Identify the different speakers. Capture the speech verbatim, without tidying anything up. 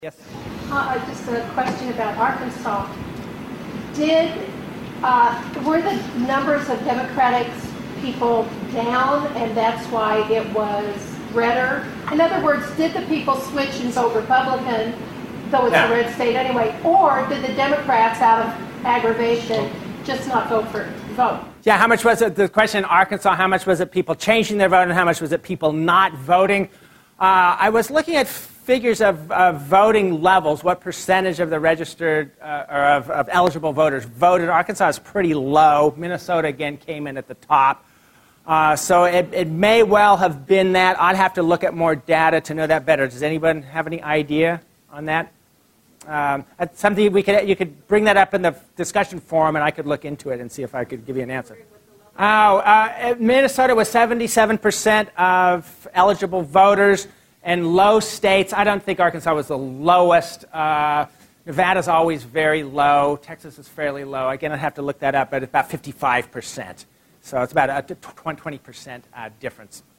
Speaker 1: Yes?
Speaker 2: Uh, just a question about Arkansas. Did, uh, were the numbers of Democratic people down, and that's why it was redder? In other words, did the people switch and vote Republican, though it's
Speaker 1: Yeah.
Speaker 2: a red state anyway, or did the Democrats, out of aggravation, just not vote for vote?
Speaker 1: Yeah, how much was it, the question in Arkansas, how much was it people changing their vote and how much was it people not voting? Uh, I was looking at figures of, of voting levels, what percentage of the registered uh, or of, of eligible voters voted. Arkansas is pretty low. Minnesota, again, came in at the top. Uh, so it, it may well have been that. I'd have to look at more data to know that better. Does anyone have any idea on that? Um, that's something we could, you could bring that up in the discussion forum, and I could look into it and see if I could give you an answer. Oh, uh, Minnesota was seventy-seven percent of eligible voters. And low states, I don't think Arkansas was the lowest. Uh, Nevada's always very low. Texas is fairly low. Again, I'd have to look that up, but it's about fifty-five percent. So it's about a twenty percent uh, difference.